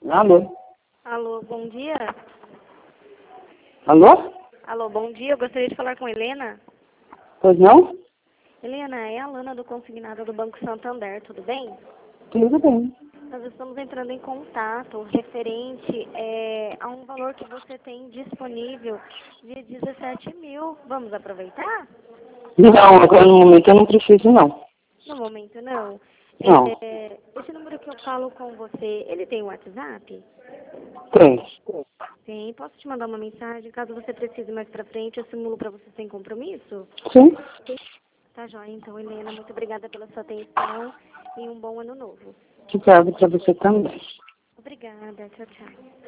Alô? Alô, bom dia. Alô? Alô, bom dia. Eu gostaria de falar com Helena. Pois não? Helena, é a Alana do Consignado do Banco Santander, tudo bem? Tudo bem. Nós estamos entrando em contato referente a um valor que você tem disponível de 17 mil. Vamos aproveitar? Não, agora no momento eu não preciso, não. No momento, não. Não. Esse número que eu falo com você, ele tem WhatsApp? Tem. Tem. Posso te mandar uma mensagem? Caso você precise mais pra frente, eu simulo pra você sem compromisso? Sim. Tá joia, então, Helena. Muito obrigada pela sua atenção e um bom ano novo. Obrigado para você também. Obrigada. Tchau, tchau.